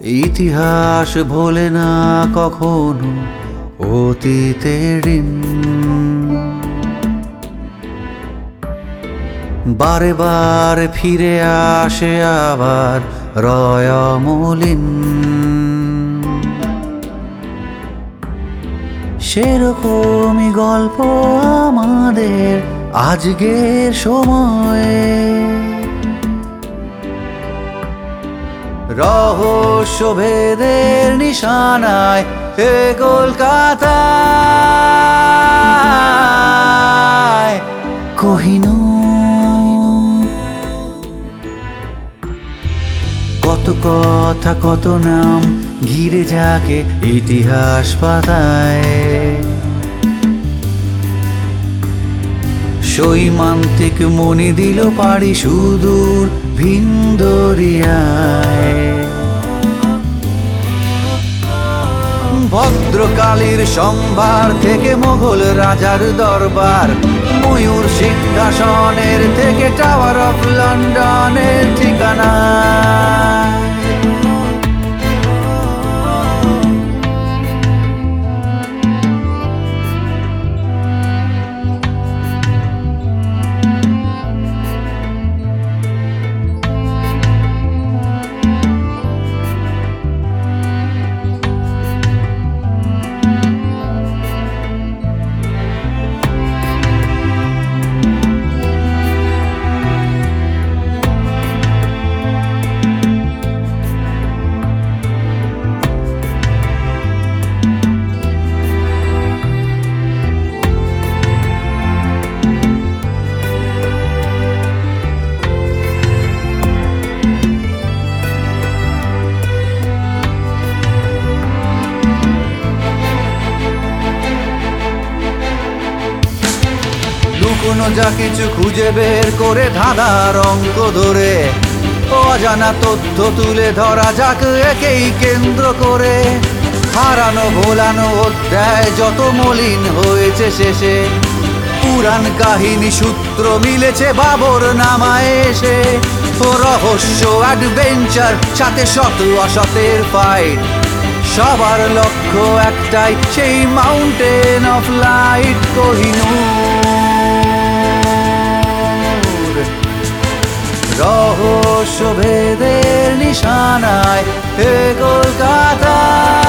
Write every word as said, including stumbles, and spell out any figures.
ইতিহাস ভোলে না কখনো অতীতের ঋণ। বারে বারে ফিরে আসে আবার রয়মলিন। সেরকমই গল্প আমাদের আজকের সময়ে। রহস্য ভেদের নিশানায় এ কলকাতায় কোহিনূর। কত কথা কত নাম ঘিরে যাকে ইতিহাস পাতায়। সৈমান্তিক মনি দিল পাড়ি সুদূর ভিনদরিয়ায়। ভদ্রকালীর সম্ভার থেকে মোগল রাজার দরবার, ময়ূর সিংহাসনের থেকে টাওয়ার অফ লন্ডনের ঠিকানা। লুকোনো যা কিছু খুঁজে বের করে ধাঁধার অঙ্ক ধরে, অজানা তথ্য তুলে ধরা যাক একেই কেন্দ্র করে। হারানো ভোলানো অধ্যায় যত মলিন হয়েছে শেষে, পুরাণ কাহিনী সূত্র মিলেছে বাবর নামায় এসে। ও রহস্য অ্যাডভেঞ্চার সাথে শত অসতের ফাইট, সবার লক্ষ্য একটাই সেই মাউন্টেন অফ লাইট কোহিনূর। রহস্য ভেদের নিশানায় এ কলকাতা।